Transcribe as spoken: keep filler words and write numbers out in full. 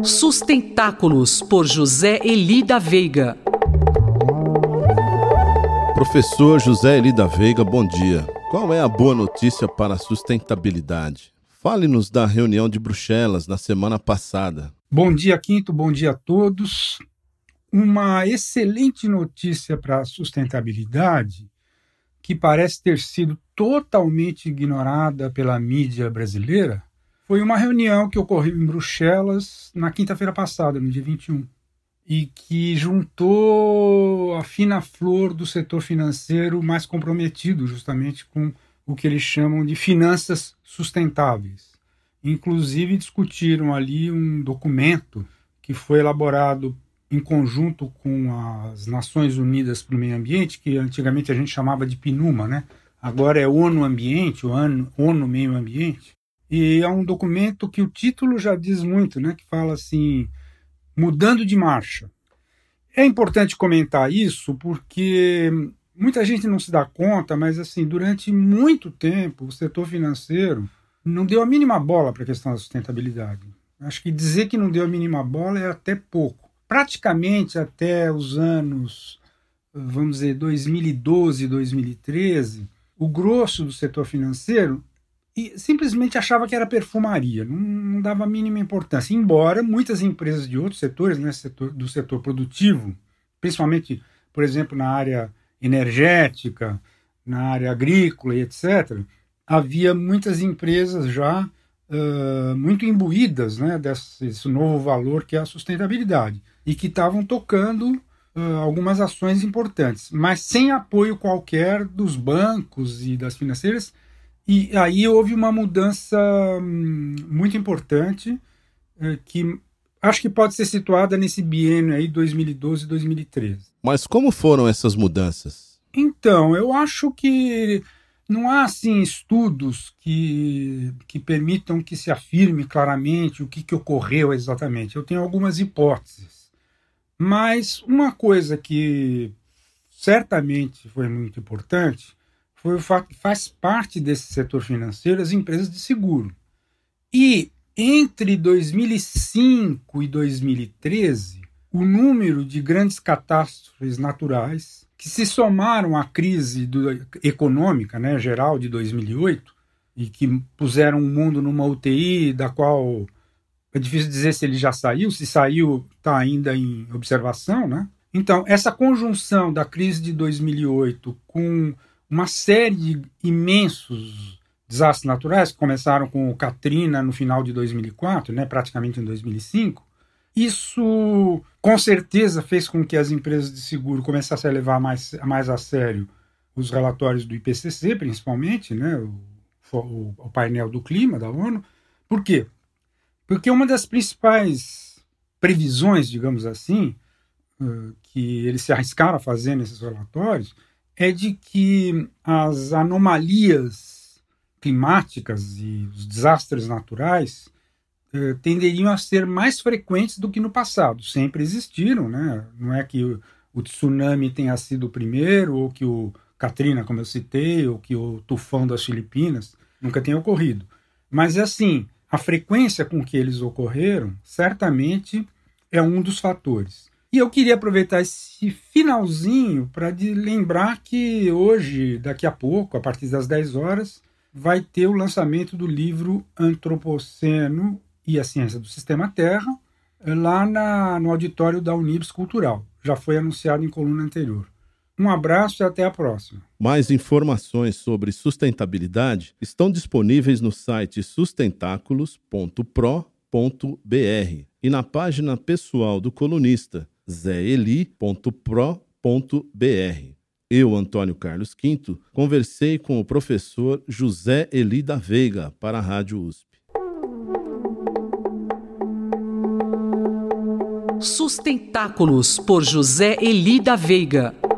Sustentáculos, por José Eli da Veiga. Professor José Eli da Veiga, bom dia. Qual é a boa notícia para a sustentabilidade? Fale-nos da reunião de Bruxelas na semana passada. Bom dia, Quinto, bom dia a todos. Uma excelente notícia para a sustentabilidade, que parece ter sido totalmente ignorada pela mídia brasileira, foi uma reunião que ocorreu em Bruxelas na quinta-feira passada, no dia vinte e um, e que juntou a fina flor do setor financeiro mais comprometido justamente com o que eles chamam de finanças sustentáveis. Inclusive discutiram ali um documento que foi elaborado em conjunto com as Nações Unidas para o Meio Ambiente, que antigamente a gente chamava de PNUMA, né? Agora é ONU Ambiente, ONU, ONU Meio Ambiente. E é um documento que o título já diz muito, né? Que fala assim, mudando de marcha. É importante comentar isso porque muita gente não se dá conta, mas assim, durante muito tempo o setor financeiro não deu a mínima bola para a questão da sustentabilidade. Acho que dizer que não deu a mínima bola é até pouco. Praticamente até os anos, vamos dizer, dois mil e doze, dois mil e treze, o grosso do setor financeiro e simplesmente achava que era perfumaria, não, não dava a mínima importância, embora muitas empresas de outros setores, né, setor, do setor produtivo, principalmente, por exemplo, na área energética, na área agrícola e etcétera, havia muitas empresas já uh, muito imbuídas, né, desse, desse novo valor que é a sustentabilidade, e que estavam tocando uh, algumas ações importantes, mas sem apoio qualquer dos bancos e das financeiras. E aí houve uma mudança hum, muito importante, eh, que acho que pode ser situada nesse biênio aí dois mil e doze, dois mil e treze. Mas como foram essas mudanças? Então, eu acho que não há assim, estudos que, que permitam que se afirme claramente o que, que ocorreu exatamente. Eu tenho algumas hipóteses. Mas uma coisa que certamente foi muito importante foi o fato que faz parte desse setor financeiro as empresas de seguro. E entre dois mil e cinco e dois mil e treze, o número de grandes catástrofes naturais que se somaram à crise do, econômica, né, geral de dois mil e oito e que puseram o mundo numa U T I da qual é difícil dizer se ele já saiu, se saiu está ainda em observação, né? Então, essa conjunção da crise de dois mil e oito com uma série de imensos desastres naturais, que começaram com o Katrina no final de dois mil e quatro, né, praticamente em dois mil e cinco, isso com certeza fez com que as empresas de seguro começassem a levar mais, mais a sério os relatórios do I P C C, principalmente, né, o, o, o painel do clima da ONU. Por quê? Porque uma das principais previsões, digamos assim, que eles se arriscaram a fazer nesses relatórios, é de que as anomalias climáticas e os desastres naturais eh, tenderiam a ser mais frequentes do que no passado. Sempre existiram, né? Não é que o, o tsunami tenha sido o primeiro, ou que o Katrina, como eu citei, ou que o tufão das Filipinas nunca tenha ocorrido. Mas, assim, a frequência com que eles ocorreram, certamente é um dos fatores. E eu queria aproveitar esse finalzinho para lembrar que hoje, daqui a pouco, a partir das dez horas, vai ter o lançamento do livro Antropoceno e a Ciência do Sistema Terra, lá na, no auditório da Unibs Cultural. Já foi anunciado em coluna anterior. Um abraço e até a próxima. Mais informações sobre sustentabilidade estão disponíveis no site sustentáculos ponto pro ponto br e na página pessoal do colunista zé eli ponto pro ponto br. Eu, Antônio Carlos Quinto, conversei com o professor José Eli da Veiga para a Rádio U S P. Sustentáculos, por José Eli da Veiga.